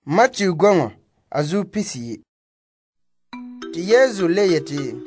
Matthew gongo azu pisi. Ti Yesu le yeti.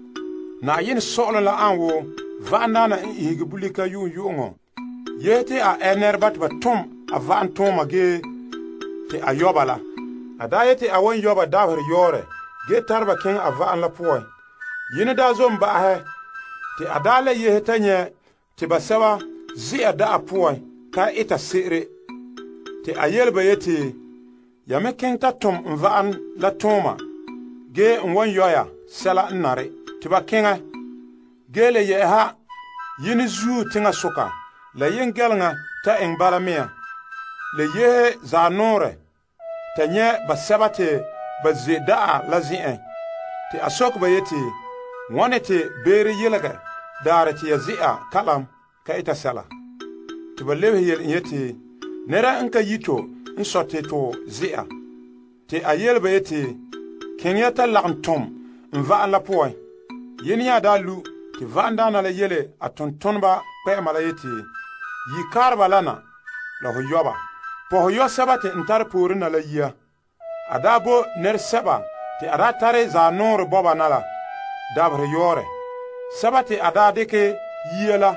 Na yin so'lo la anwo va'na na ihigibulika yungo. Yeti a enerbat batum a va'an toma ge te a yobala. Ada yeti a wan yoba davr yore ge tarba king a va'an la poy. Yin da zo mbahe te adale yehetanye te basewa zi ada a poy ka ita sire. Te a yelba yeti yame king ta tum va'an la toma ge wan yoya sela nare te ba kinga ge le yeha yin zu tinga suka la yin gelnga ta eng balamia le ye zanore te nye basabate bazida la zien te asok ba yeti wonete bere yelaga dare te yazia kalam ka ita sala te ba lewe yeti nera nka yito nsote to zia te ayel ba yeti kenya ta laqntum nva la poy yin ya dalu te vanda na la yele atontonba pe mala yeti yi karba lana la hoyoba po hoyo sabate ntar puri na la yia adabo ner saba te ada tare za nor boba nala dabre yore sabate ada deke yela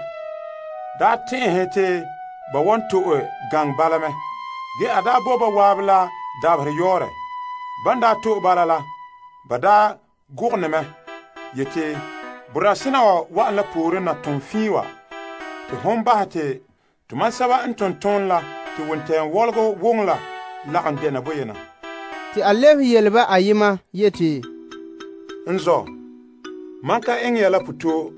da tehete ba wonto gang balame ge ada boba wabla dabre yore banda to balala bada gurneme yete burasina wa la puri na tonfiwa te homba te tuman saba ntonton la te wonten wolgo wongla la ande na boyena Ti alev yelba ayima yeti. Nzo manka engela puto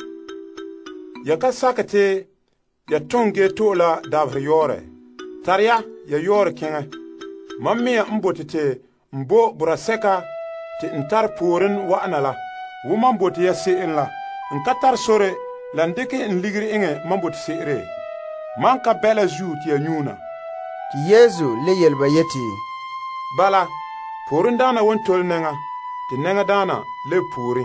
yaka sakate ya tonge to la dabre yore tarya ya yore kenga mamme mbotete mbo buraseka te ntar purin wa anala wuma mboti ya se'inla nkatar sore landeke nligri enge mamboti se're manka bela zu ti anyuna Ti Yesu le yelba yeti. Bala purin dana won tol nenga ti nenga dana le puri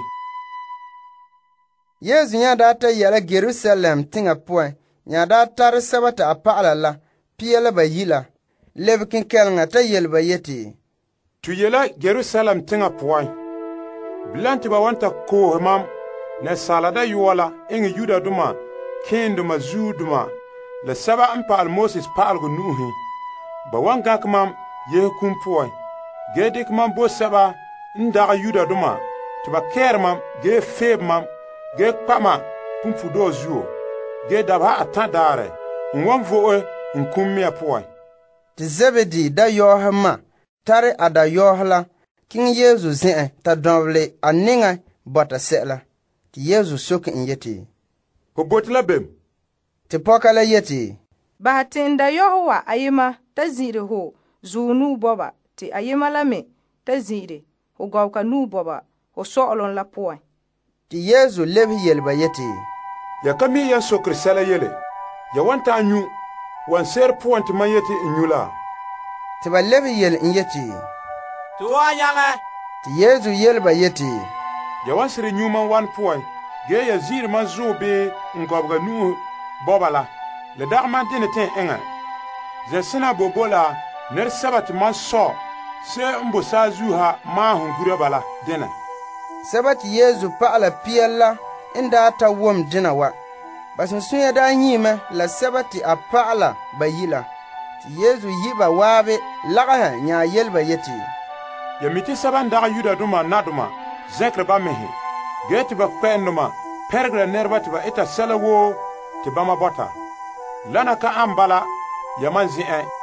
Yesu nya da ta yela Jerusalem tinga poe nya da tar sabata apala la piela ba yila lebkin kelnga ta yelba yeti. Tu yela Jerusalem tinga poe blanti ba wanta ko mam ne salada yuwala ingi yuda duma kenduma zuduma le saba ampa al Moses palgo nuhi ba wanga kmam ye kumpoy gedik mam bo saba ndaga yuda duma tiba kermam ge febmam ge kpama pumfudo zuo ge daba atadare nwon voe nkummia poy Ti Zebedi da yohama tare ada yohla king Yesu zin ta donble aninga bota sela ti Yesu sokin yeti. Ko botla bem Ti pokala yeti. Bahatinda yohwa ayima ta zire ho zunu boba ti ayima lame ta zire ho gawka nu boba ho so'lon la poy Ti Yesu lebi yelba yeti. ya kami ya sokri sala yele ya wanta anyu wan ser point mayeti nyula Ti ba lebi yel yeti. Tuwa nyanga Ti Yesu yelba yeti. ya wan sir nyuma wan point ge ya zir man zobe ngobga nu bobala le darman dine ten enga ze sina bobola ner sabat man so se mbo sazuha ma hungura bala dina Sabati Yesu paala piella inda ta wom dina wa. Basin sunya da nyime la sabati a paala bayila. Ti Yesu yiba wabe lagaha nya yelba yeti. ya miti saban daga yuda duma naduma zekre ba mehe geti ba penduma pergra nerba tiba ita selawo tiba mabota lana ka ambala ya manzi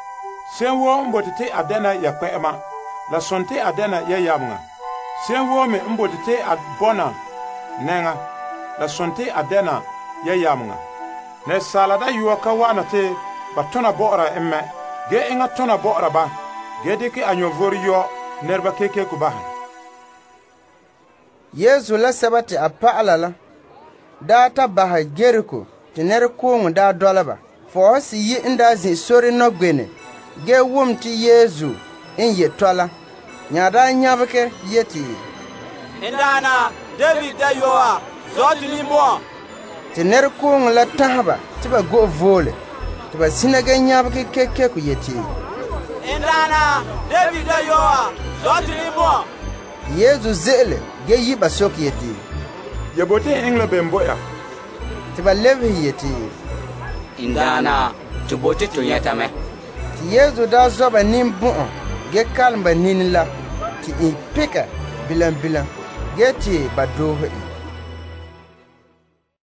senwo mbotite adena ya kwema la sonte adena ya yamnga senwo me mbotite adbona nenga la sonte adena ya yamnga ne salada yuwaka wana te batona bora emme ge inga tona bora ba ge deke anyovoriyo nerba keke kubaha Yesu la sabati a paala la da ta baha Jericho ti ner kungu da dolaba fo si yi inda zin sori no gbene ge wum ti Yesu in ye tola nya da nyabke yeti. indana David da yoa zoti ni mo Ti ner kungu la tahaba ti ba go vole ti ba sinage nyabke keke ku yeti. Indana, David da yoa, zot ni mo. Yesu zele ge yi ba sok yeti. Ya bote engla bemboya. Ti ba levi yeti. Indana, tu bote to yatame. Ti Yesu da zoba nim bon ge kalm ba nin la ti in pika bilan ge ti ba do